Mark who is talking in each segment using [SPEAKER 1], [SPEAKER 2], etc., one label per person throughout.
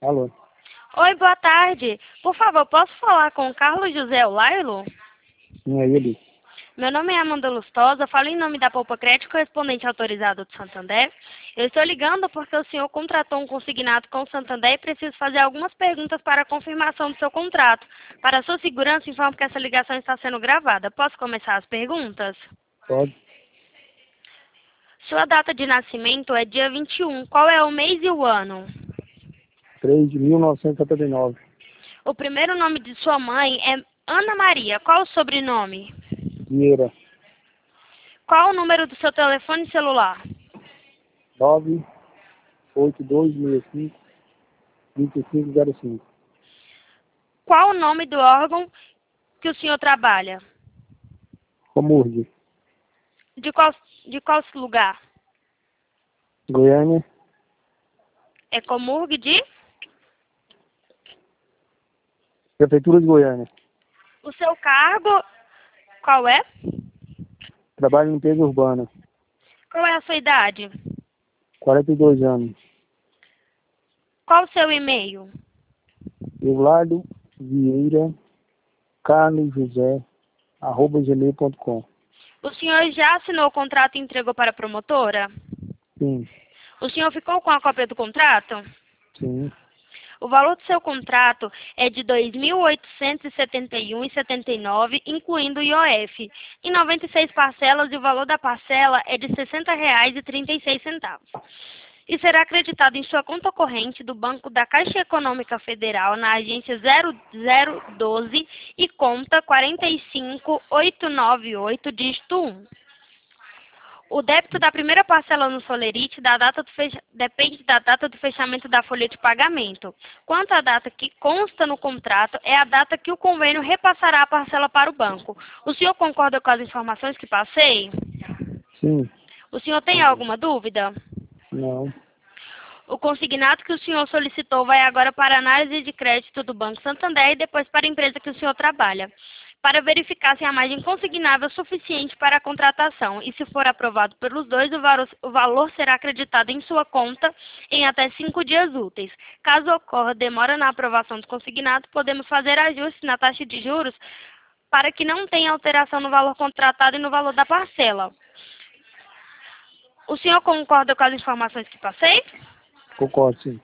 [SPEAKER 1] Alô?
[SPEAKER 2] Oi, boa tarde. Por favor, posso falar com o Carlos José Lailo?
[SPEAKER 1] Sim, é ele.
[SPEAKER 2] Meu nome é Amanda Lustosa, falo em nome da Poupa Crédito, correspondente autorizado do Santander. Eu estou ligando porque o senhor contratou um consignado com o Santander e preciso fazer algumas perguntas para a confirmação do seu contrato. Para a sua segurança, informo que essa ligação está sendo gravada. Posso começar as perguntas?
[SPEAKER 1] Pode.
[SPEAKER 2] Sua data de nascimento é dia 21. Qual é o mês e o ano?
[SPEAKER 1] 3 de 1979.
[SPEAKER 2] O primeiro nome de sua mãe é Ana Maria. Qual o sobrenome?
[SPEAKER 1] Vieira.
[SPEAKER 2] Qual o número do seu telefone celular?
[SPEAKER 1] 98265-2505.
[SPEAKER 2] Qual o nome do órgão que o senhor trabalha?
[SPEAKER 1] Comurg.
[SPEAKER 2] De qual lugar?
[SPEAKER 1] Goiânia.
[SPEAKER 2] É Comurg de?
[SPEAKER 1] Prefeitura de Goiânia.
[SPEAKER 2] O seu cargo, qual é?
[SPEAKER 1] Trabalho em limpeza urbana.
[SPEAKER 2] Qual é a sua idade?
[SPEAKER 1] 42 anos.
[SPEAKER 2] Qual o seu e-mail?
[SPEAKER 1] Eulardo Vieira Carlos José @gmail.com.
[SPEAKER 2] O senhor já assinou o contrato e entregou para a promotora?
[SPEAKER 1] Sim.
[SPEAKER 2] O senhor ficou com a cópia do contrato?
[SPEAKER 1] Sim.
[SPEAKER 2] O valor do seu contrato é de R$ 2.871,79, incluindo o IOF. Em 96 parcelas, e o valor da parcela é de R$ 60,36. E será acreditado em sua conta corrente do Banco da Caixa Econômica Federal na agência 0012 e conta 45898, dígito 1. O débito da primeira parcela no Solerite depende da data do fechamento da folha de pagamento. Quanto à data que consta no contrato, é a data que o convênio repassará a parcela para o banco. O senhor concorda com as informações que passei?
[SPEAKER 1] Sim.
[SPEAKER 2] O senhor tem alguma dúvida?
[SPEAKER 1] Não.
[SPEAKER 2] O consignado que o senhor solicitou vai agora para a análise de crédito do Banco Santander e depois para a empresa que o senhor trabalha, para verificar se a margem consignável é suficiente para a contratação. E se for aprovado pelos dois, o valor será acreditado em sua conta em até 5 dias úteis. Caso ocorra demora na aprovação do consignado, podemos fazer ajustes na taxa de juros para que não tenha alteração no valor contratado e no valor da parcela. O senhor concorda com as informações que passei?
[SPEAKER 1] Concordo, sim.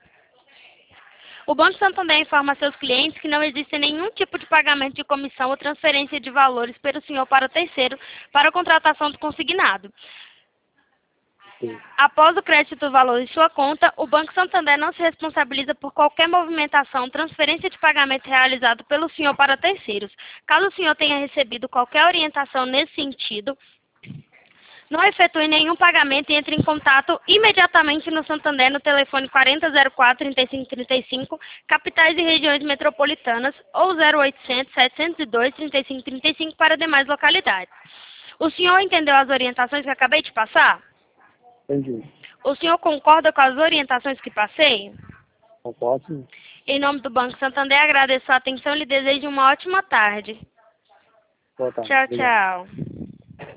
[SPEAKER 2] O Banco Santander informa a seus clientes que não existe nenhum tipo de pagamento de comissão ou transferência de valores pelo senhor para terceiro para a contratação do consignado.
[SPEAKER 1] Sim.
[SPEAKER 2] Após o crédito do valor em sua conta, o Banco Santander não se responsabiliza por qualquer movimentação, transferência de pagamento realizado pelo senhor para terceiros. Caso o senhor tenha recebido qualquer orientação nesse sentido, não efetue nenhum pagamento e entre em contato imediatamente no Santander no telefone 4004-3535, capitais e regiões metropolitanas, ou 0800-702-3535 para demais localidades. O senhor entendeu as orientações que acabei de passar?
[SPEAKER 1] Entendi.
[SPEAKER 2] O senhor concorda com as orientações que passei?
[SPEAKER 1] Concordo, sim.
[SPEAKER 2] Em nome do Banco Santander, agradeço a atenção e lhe desejo uma ótima tarde.
[SPEAKER 1] Boa tarde.
[SPEAKER 2] Tchau,
[SPEAKER 1] Obrigado.
[SPEAKER 2] tchau.